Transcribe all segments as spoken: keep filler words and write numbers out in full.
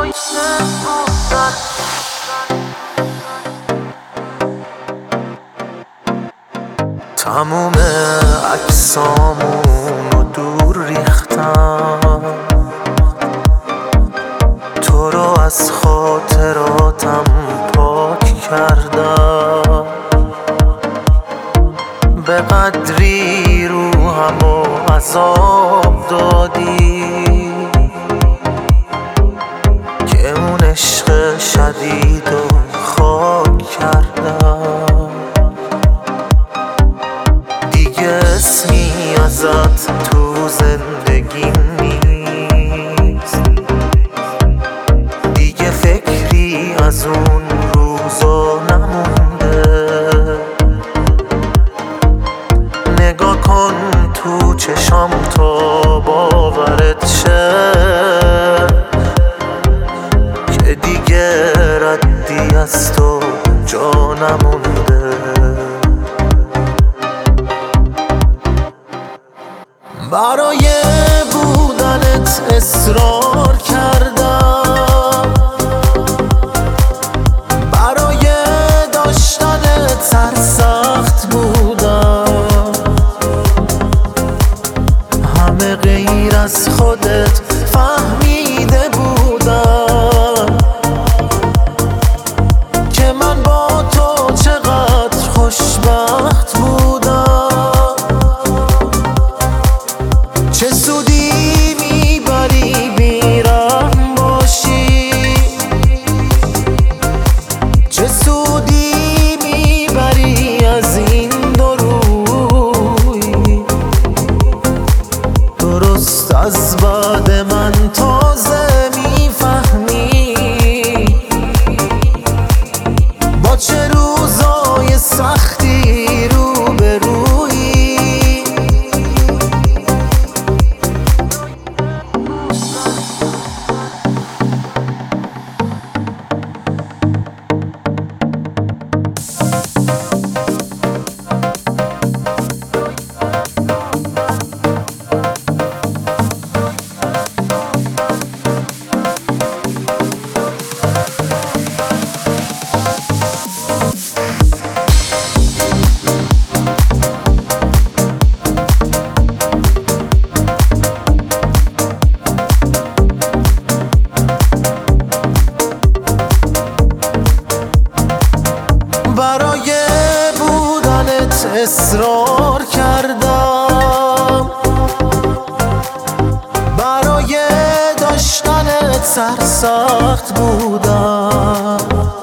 تموم عکسامونو دور ریختم، تو رو از خاطراتم پاک کردم. به قدری روحمو عذاب دادی که اون عشق شدید و خاک کردم. دیگه اسمی ازت تو زندگی نیست، دیگه فکری از اون روزا نمونده. نگاه کن تو چشام تا باورت شه که دیگه ردی از تو جا نمونده. برای بودنت اصرار کردم، برای داشتنت سرسخت بودم. همه غیر از خودت فهمیده بودم که من با تو چقدر خوشبخت بودم. چه سودی میبری بیرحم باشی، چه سودی میبری از این دو روی. درست از بعد من تازه میفهمی با چه روزای سختی روبرویی. برای بودنت اصرار کردم، برای داشتنت سرسخت بودم.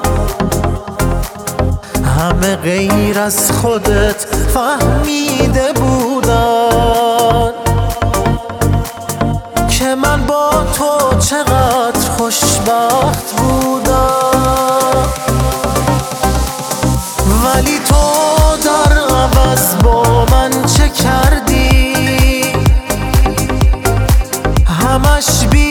همه غیر از خودت فهمیده بودن که من با تو چقدر خوشبخت بودم. ولی تو در عوض با من چه کردی؟ همش بی